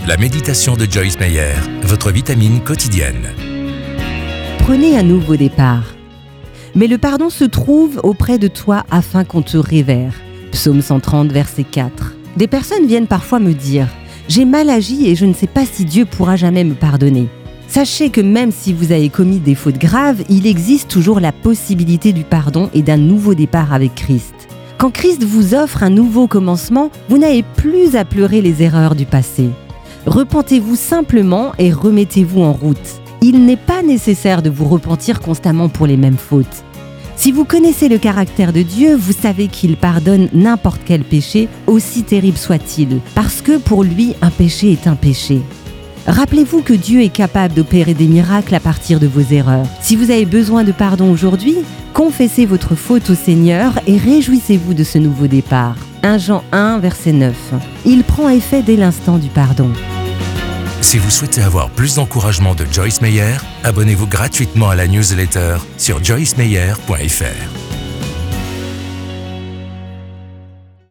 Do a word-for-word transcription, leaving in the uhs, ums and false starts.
La méditation de Joyce Meyer, votre vitamine quotidienne. Prenez un nouveau départ. Mais le pardon se trouve auprès de toi afin qu'on te révère. Psaume cent trente, verset quatre. Des personnes viennent parfois me dire « J'ai mal agi et je ne sais pas si Dieu pourra jamais me pardonner ». Sachez que même si vous avez commis des fautes graves, il existe toujours la possibilité du pardon et d'un nouveau départ avec Christ. Quand Christ vous offre un nouveau commencement, vous n'avez plus à pleurer les erreurs du passé. Repentez-vous simplement et remettez-vous en route. Il n'est pas nécessaire de vous repentir constamment pour les mêmes fautes. Si vous connaissez le caractère de Dieu, vous savez qu'il pardonne n'importe quel péché, aussi terrible soit-il, parce que pour lui, un péché est un péché. Rappelez-vous que Dieu est capable d'opérer des miracles à partir de vos erreurs. Si vous avez besoin de pardon aujourd'hui, confessez votre faute au Seigneur et réjouissez-vous de ce nouveau départ. premier Jean un, verset neuf. Il prend effet dès l'instant du pardon. Si vous souhaitez avoir plus d'encouragement de Joyce Meyer, abonnez-vous gratuitement à la newsletter sur joyce meyer point f r.